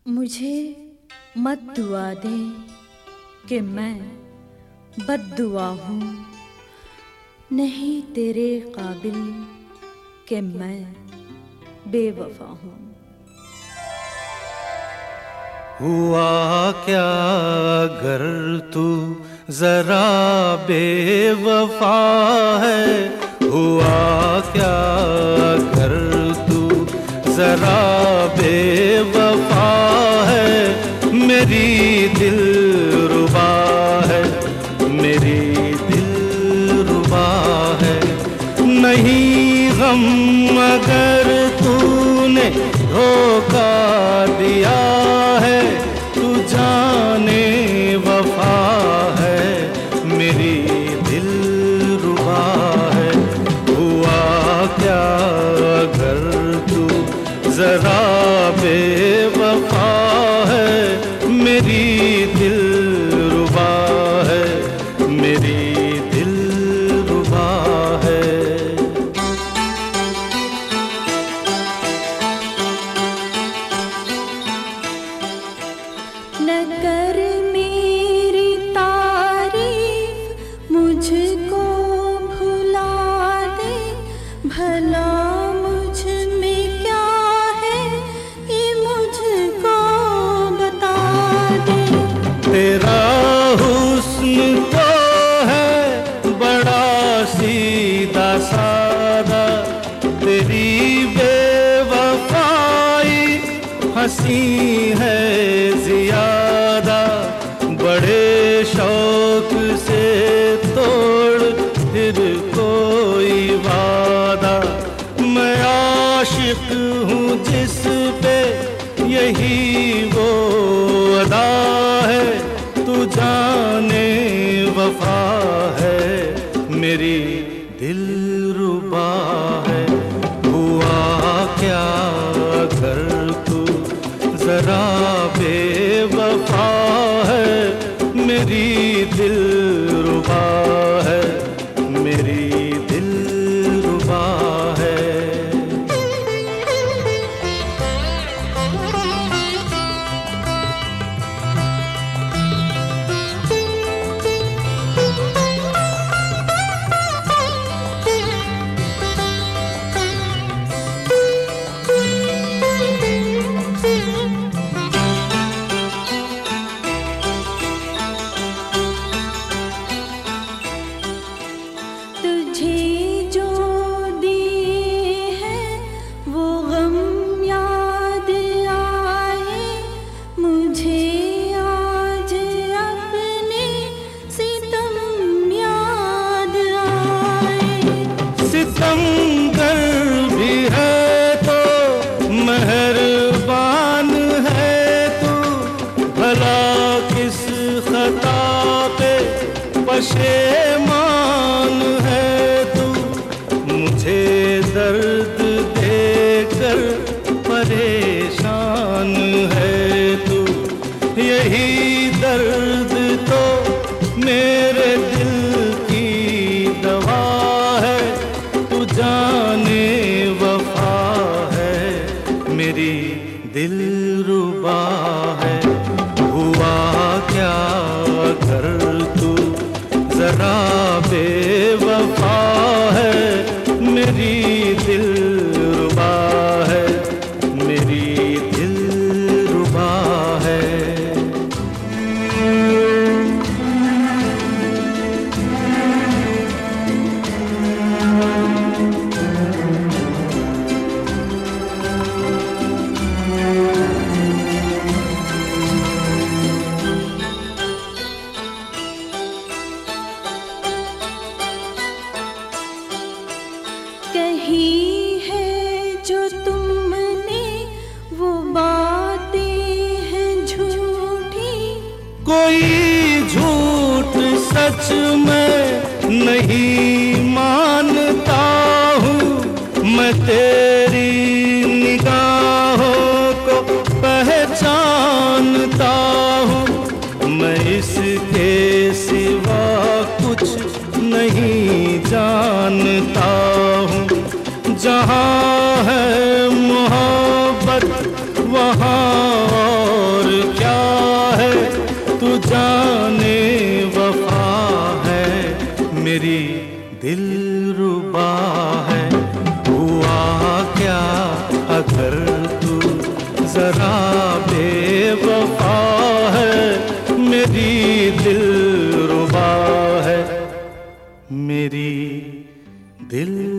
मुझे मत दुआ दे कि मैं बद्दुआ हूँ, नहीं तेरे काबिल कि मैं बेवफा हूँ। हुआ क्या अगर तू जरा बेवफा है, हुआ क्या अगर तू जरा बेवफा है, मेरी दिलरुबा है, मेरी दिलरुबा है। नहीं गम अगर तूने धोखा दिया है, तू जाने वफा है, मेरी दिलरुबा है। हुआ क्या अगर तू जरा बेवफा है, मेरी दिलरुबा है, मेरी दिलरुबा है। न कर मेरी तारीफ, मुझको भुला दे, भला मुझ में क्या है ये मुझको बता दे। तेरा हुस्न तो है बड़ा सीधा सादा, तेरी बेवफाई हंसी है ज़ियादा। बड़े शौक से तोड़ फिर कोई वादा, मैं आशिक हूँ जिस पे यही वो अदा है, तू जाने वफा है, मेरी दिलरुबा है। हुआ क्या अगर तू जरा बेवफा है, मेरी दिलरुबा है, मेरी दिलरुबा है। तुझे जो दिए हैं वो गम याद आए, मुझे आज अपने सितम याद आए। सितमगर भी है तो मेहरबान है तू, भला किस खता पे पशेमान है तू। मुझे दर्द देकर परेशान है तू, यही दर्द तो मेरे दिल की दवा है, तू जाने वफा है, मेरी दिलरुबा है। हुआ क्या अगर तू जरा बेवफा है, मेरी दिलरुबा है, मेरी दिलरुबा है। कही है जो तुमने वो बातें हैं झूठी, कोई झूठ सच में नहीं मानता हूँ, मैं तेरी निगाहों को पहचानता हूँ। मैं इसके सिवा कुछ नहीं जानता हूँ। जहाँ है मोहब्बत वहाँ जाने वफा है, मेरी दिलरुबा है। हुआ क्या अगर तू जरा बेवफा है, मेरी दिलरुबा है, मेरी दिल